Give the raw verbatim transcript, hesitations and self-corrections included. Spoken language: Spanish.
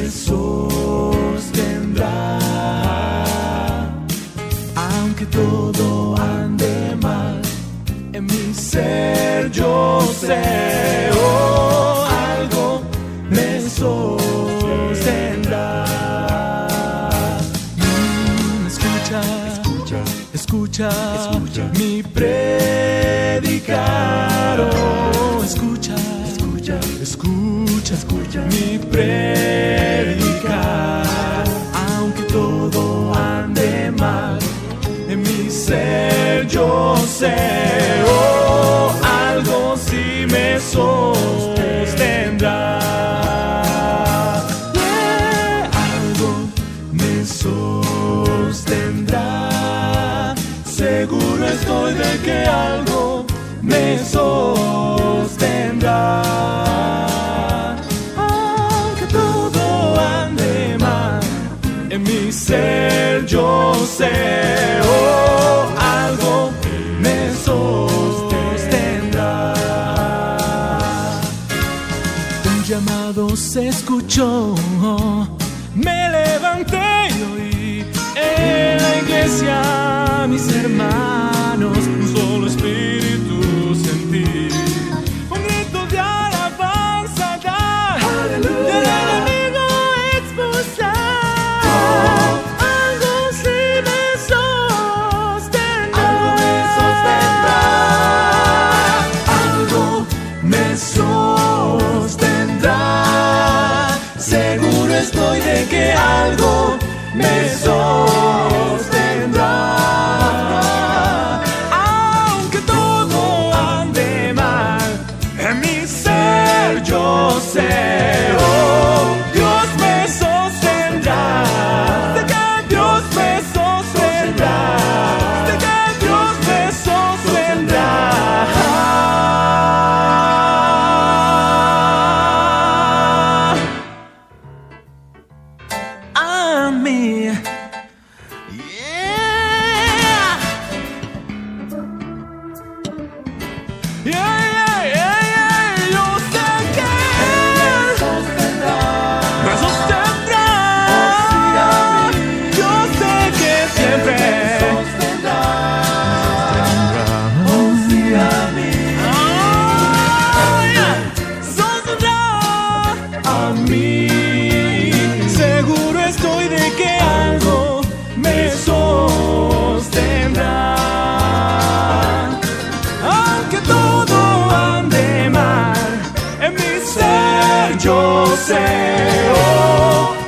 me sostendrá. Aunque todo ande mal, en mi ser yo sé, oh, algo me sostendrá. Mm, escucha, escucha, escucha, escucha mi predicar, oh, escucha, escucha, escucha, escucha mi predicar. Aunque todo ande mal, en mi ser yo sé, oh, algo sí me sostendrá. Yeah, algo me sostendrá. Seguro estoy de que algo me sostendrá. Aunque todo ande mal, en mi ser yo sé, oh, algo me sostendrá. Un llamado se escuchó, me levanté y oí en la iglesia mis hermanos, un solo espíritu sentí, un grito de alabanza dar, del enemigo expulsar. Seguro estoy de que algo me sostendrá. Aunque todo ande mal, en mi ser yo sé, oh, Dios me sostendrá. De que Dios me sostendrá. De que Dios me sostendrá. Me. Yeah. Yeah, yeah, yeah, yeah. Yo sé que me sostendrá. Me sostendrá. Yo sé que siempre me sostendrá. Oh, sí, a mí. Oh, yeah. Sostendrá a mí. Seguro estoy de que algo me sostendrá. Aunque todo ande mal, en mi ser yo sé, oh,